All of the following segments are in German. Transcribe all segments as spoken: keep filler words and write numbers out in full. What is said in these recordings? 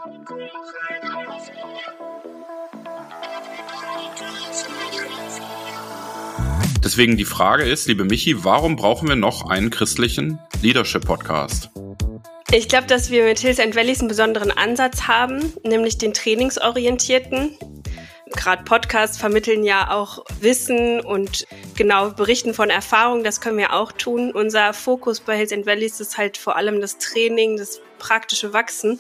Deswegen die Frage ist, liebe Michi, warum brauchen wir noch einen christlichen Leadership-Podcast? Ich glaube, dass wir mit Hills and Valleys einen besonderen Ansatz haben, nämlich den trainingsorientierten. Gerade Podcasts vermitteln ja auch Wissen und genau berichten von Erfahrungen, das können wir auch tun. Unser Fokus bei Hills and Valleys ist halt vor allem das Training, das praktische Wachsen.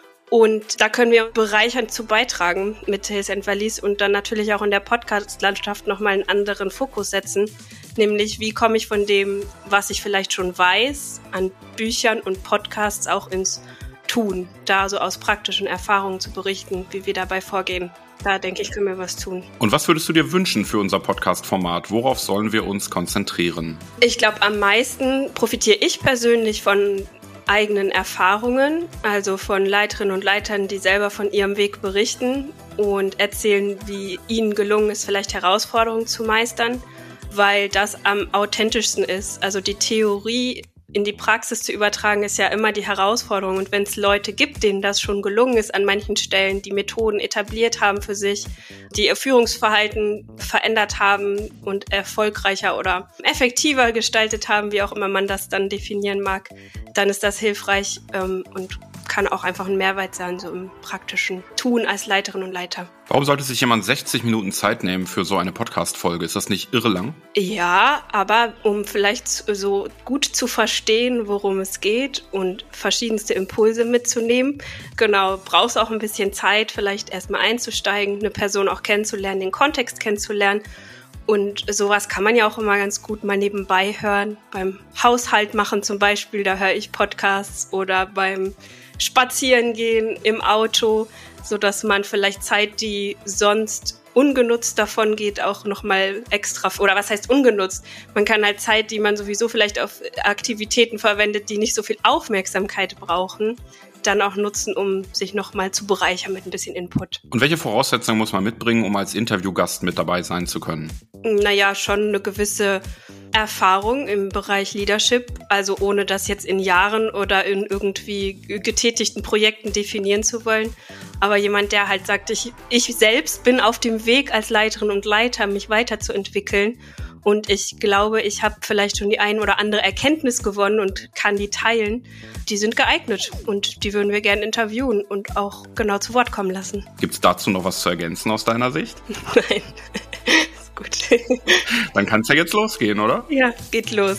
Und da können wir bereichernd zu beitragen mit Hills and Valleys und dann natürlich auch in der Podcast-Landschaft nochmal einen anderen Fokus setzen. Nämlich, wie komme ich von dem, was ich vielleicht schon weiß, an Büchern und Podcasts auch ins Tun, da so aus praktischen Erfahrungen zu berichten, wie wir dabei vorgehen. Da denke ich, können wir was tun. Und was würdest du dir wünschen für unser Podcast-Format? Worauf sollen wir uns konzentrieren? Ich glaube, am meisten profitiere ich persönlich von eigenen Erfahrungen, also von Leiterinnen und Leitern, die selber von ihrem Weg berichten und erzählen, wie ihnen gelungen ist, vielleicht Herausforderungen zu meistern, weil das am authentischsten ist. Also die Theorie in die Praxis zu übertragen, ist ja immer die Herausforderung. Und wenn es Leute gibt, denen das schon gelungen ist an manchen Stellen, die Methoden etabliert haben für sich, die ihr Führungsverhalten verändert haben und erfolgreicher oder effektiver gestaltet haben, wie auch immer man das dann definieren mag, dann ist das hilfreich ähm, und kann auch einfach ein Mehrwert sein, so im praktischen Tun als Leiterin und Leiter. Warum sollte sich jemand sechzig Minuten Zeit nehmen für so eine Podcast-Folge? Ist das nicht irre lang? Ja, aber um vielleicht so gut zu verstehen, worum es geht und verschiedenste Impulse mitzunehmen, genau, brauchst auch ein bisschen Zeit, vielleicht erstmal einzusteigen, eine Person auch kennenzulernen, den Kontext kennenzulernen. Und sowas kann man ja auch immer ganz gut mal nebenbei hören. Beim Haushalt machen zum Beispiel, da höre ich Podcasts oder beim Spazierengehen im Auto, sodass man vielleicht Zeit, die sonst ungenutzt davon geht, auch nochmal extra, oder was heißt ungenutzt? Man kann halt Zeit, die man sowieso vielleicht auf Aktivitäten verwendet, die nicht so viel Aufmerksamkeit brauchen, dann auch nutzen, um sich nochmal zu bereichern mit ein bisschen Input. Und welche Voraussetzungen muss man mitbringen, um als Interviewgast mit dabei sein zu können? Naja, schon eine gewisse Erfahrung im Bereich Leadership, also ohne das jetzt in Jahren oder in irgendwie getätigten Projekten definieren zu wollen. Aber jemand, der halt sagt, ich, ich selbst bin auf dem Weg als Leiterin und Leiter, mich weiterzuentwickeln. Und ich glaube, ich habe vielleicht schon die ein oder andere Erkenntnis gewonnen und kann die teilen. Die sind geeignet und die würden wir gerne interviewen und auch genau zu Wort kommen lassen. Gibt es dazu noch was zu ergänzen aus deiner Sicht? Nein, ist gut. Dann kann es ja jetzt losgehen, oder? Ja, geht los.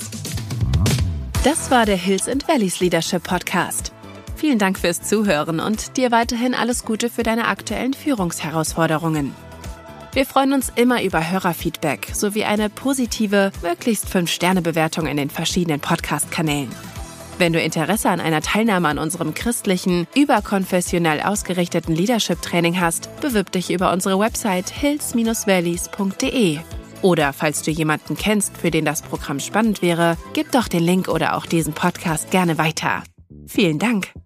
Das war der Hills and Valleys Leadership Podcast. Vielen Dank fürs Zuhören und dir weiterhin alles Gute für deine aktuellen Führungsherausforderungen. Wir freuen uns immer über Hörerfeedback sowie eine positive, möglichst fünf Sterne Bewertung in den verschiedenen Podcast-Kanälen. Wenn du Interesse an einer Teilnahme an unserem christlichen, überkonfessionell ausgerichteten Leadership-Training hast, bewirb dich über unsere Website hills valleys punkt de. Oder falls du jemanden kennst, für den das Programm spannend wäre, gib doch den Link oder auch diesen Podcast gerne weiter. Vielen Dank!